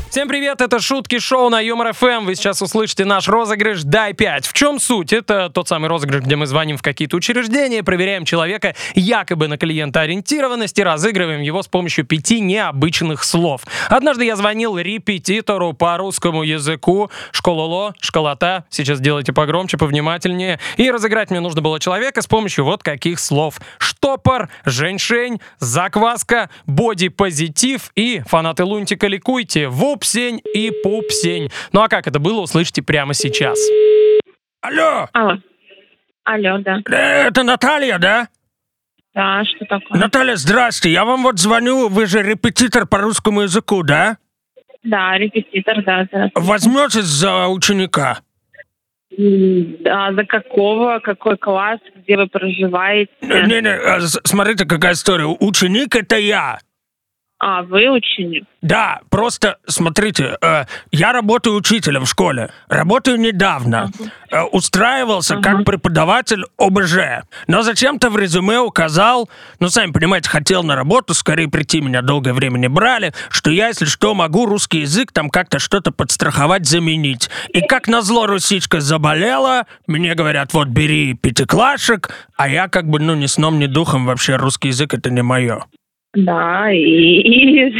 Всем привет, это Шутки Шоу на Юмор ФМ. Вы сейчас услышите наш розыгрыш «Дай 5». В чем суть? Это тот самый розыгрыш, где мы звоним в какие-то учреждения, проверяем человека якобы на клиентоориентированность и разыгрываем его с помощью 5 необычных слов. Однажды я звонил репетитору по русскому языку, школоло, школота, сейчас делайте погромче, повнимательнее, и разыграть мне нужно было человека с помощью вот каких слов: штопор, женьшень, закваска, бодипозитив и, фанаты Лунтика, ликуйте, вупсень и пупсень. Ну а как это было, услышите прямо сейчас. Алло! Алло, да. Это Наталья, да? Да, что такое? Наталья, здрасте, я вам вот звоню, вы же репетитор по русскому языку, да? Да, репетитор, да. Возьметесь за ученика? Да, за какого? Какой класс? Где вы проживаете? Не, смотрите, какая история. Ученик — это я. А, вы ученик? Да, просто, смотрите, я работаю учителем в школе. Работаю недавно. Устраивался как преподаватель ОБЖ. Но зачем-то в резюме указал, сами понимаете, хотел на работу, скорее прийти, меня долгое время не брали, что я, если что, могу русский язык там как-то что-то подстраховать, заменить. И как назло русичка заболела, мне говорят, вот бери пятиклашек, а я как бы, ни сном, ни духом, вообще русский язык — это не мое. Да, и...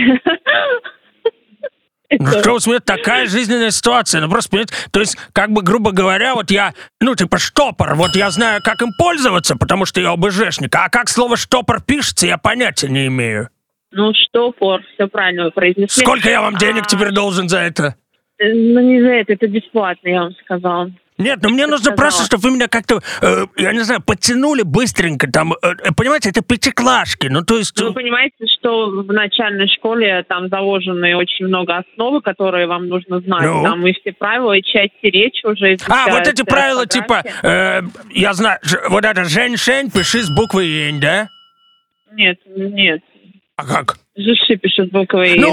Что у меня такая жизненная ситуация, просто, понимаете, то есть, как бы, грубо говоря, вот я, штопор, вот я знаю, как им пользоваться, потому что я ОБЖшник, а как слово штопор пишется, я понятия не имею. Штопор, все правильно вы произнесли. Сколько я вам денег теперь должен за это? Не за это бесплатно, я вам сказала. Нет, мне нужно просто, чтобы вы меня как-то, я не знаю, подтянули быстренько, там, понимаете, это пятиклашки, то есть... Вы понимаете, что в начальной школе там заложены очень много основы, которые вам нужно знать, там и все правила, и части речи уже изучаются. Вот эти правила, типа, я знаю, вот это «жень-шень» пиши с буквой «ень», да? Нет. А как? «Жиши» пишет с буквой «ень».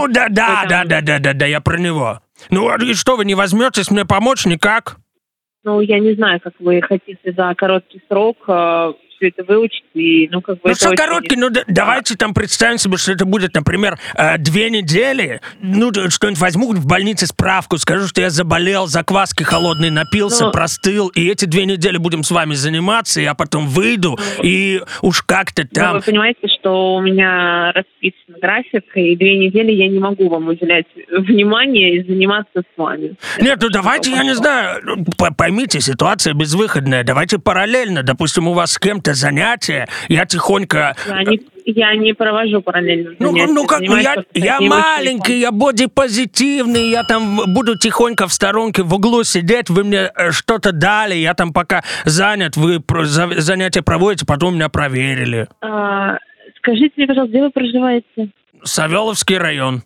Да, я про него. И что, вы не возьметесь мне помочь никак? Я не знаю, как вы хотите за короткий срок все это выучить. И, что короткий? Давайте там представим себе, что это будет, например, 2 недели. Что-нибудь возьму в больнице справку, скажу, что я заболел, закваски холодной напился, простыл, и эти 2 недели будем с вами заниматься, я потом выйду, и уж как-то там... Вы понимаете, что у меня расписан график, и 2 недели я не могу вам уделять внимание и заниматься с вами. Нет, давайте, я не знаю, поймите, ситуация безвыходная, давайте параллельно, допустим, у вас с кем-то занятия, я тихонько... Я не провожу параллельно занятия. Я маленький, я бодипозитивный, я там буду тихонько в сторонке в углу сидеть, вы мне что-то дали, я там пока занят, вы занятия проводите, потом меня проверили. Скажите мне, пожалуйста, где вы проживаете? Савеловский район.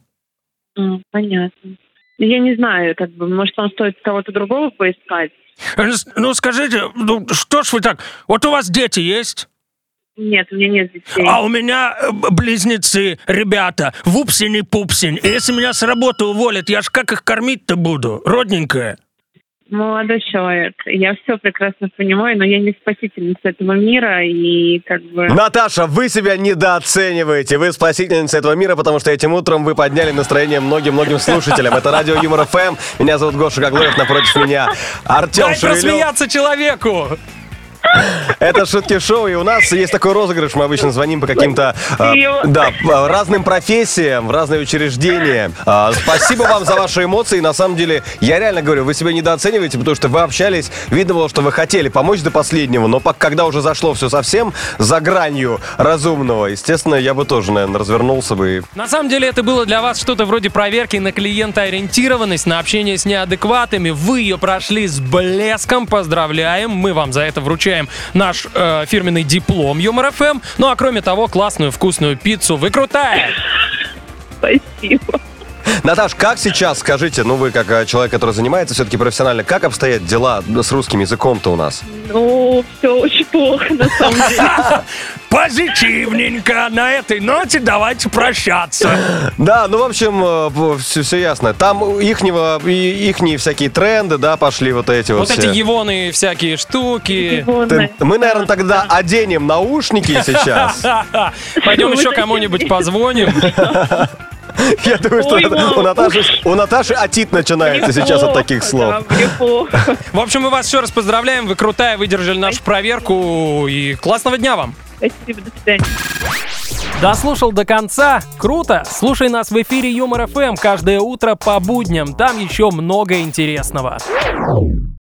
Понятно. Я не знаю, может, вам стоит кого-то другого поискать? Скажите, что ж вы так... Вот у вас дети есть? Нет, у меня нет детей. А у меня близнецы, ребята, вупсень и пупсень. И если меня с работы уволят, я ж как их кормить-то буду, родненькая? Молодой человек, я все прекрасно понимаю, но я не спасительница этого мира, и Наташа, вы себя недооцениваете. Вы спасительница этого мира, потому что этим утром вы подняли настроение многим-многим слушателям. Это радио Юмор ФМ. Меня зовут Гоша Гаглоев, напротив меня Артем Шевелев. Дай просмеяться человеку! Это Шутки Шоу, и у нас есть такой розыгрыш. Мы обычно звоним по каким-то разным профессиям, в разные учреждения. Спасибо вам за ваши эмоции. На самом деле, я реально говорю, вы себя недооцениваете, потому что вы общались, видно было, что вы хотели помочь до последнего, но когда уже зашло все совсем за гранью разумного, естественно, я бы тоже, наверное, развернулся бы. На самом деле, это было для вас что-то вроде проверки на клиентоориентированность, на общение с неадекватами. Вы ее прошли с блеском, поздравляем. Мы вам за это вручаем наш фирменный диплом Юмор ФМ. Ну а кроме того, классную вкусную пиццу. Вы крутая! Спасибо. Наташ, как сейчас, скажите, вы как человек, который занимается все-таки профессионально, как обстоят дела с русским языком-то у нас? Все очень плохо, на самом деле. Позитивненько. На этой ноте давайте прощаться. Да, в общем, все ясно. Там ихние всякие тренды, да, пошли вот эти вот. Вот эти егоны всякие штуки. Мы, наверное, тогда оденем наушники сейчас. Пойдем еще кому-нибудь позвоним. Я думаю, что у Наташи отит начинается сейчас от таких слов. В общем, мы вас еще раз поздравляем. Вы крутая, выдержали нашу проверку. И классного дня вам. Спасибо, до свидания. Дослушал до конца? Круто! Слушай нас в эфире Юмор ФМ каждое утро по будням. Там еще много интересного.